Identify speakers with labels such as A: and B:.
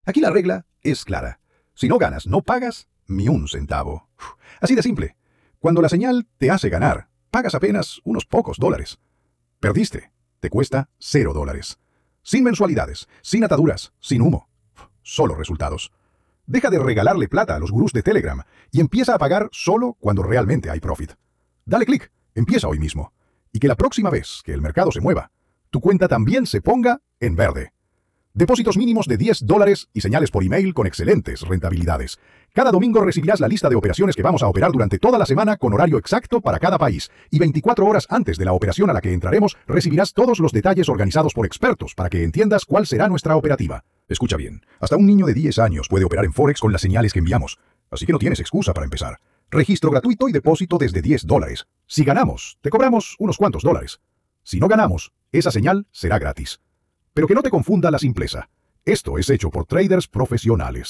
A: Aquí la regla es clara. Si no ganas, no pagas ni un centavo. Así de simple. Cuando la señal te hace ganar, pagas apenas unos pocos dólares. Perdiste, te cuesta $0. Sin mensualidades, sin ataduras, sin humo. Solo resultados. Deja de regalarle plata a los gurús de Telegram y empieza a pagar solo cuando realmente hay profit. Dale clic, empieza hoy mismo. Y que la próxima vez que el mercado se mueva, tu cuenta también se ponga en verde. Depósitos mínimos de $10 y señales por email con excelentes rentabilidades. Cada domingo recibirás la lista de operaciones que vamos a operar durante toda la semana con horario exacto para cada país. Y 24 horas antes de la operación a la que entraremos, recibirás todos los detalles organizados por expertos para que entiendas cuál será nuestra operativa. Escucha bien, hasta un niño de 10 años puede operar en Forex con las señales que enviamos. Así que no tienes excusa para empezar. Registro gratuito y depósito desde $10. Si ganamos, te cobramos unos cuantos dólares. Si no ganamos, esa señal será gratis. Pero que no te confunda la simpleza. Esto es hecho por traders profesionales.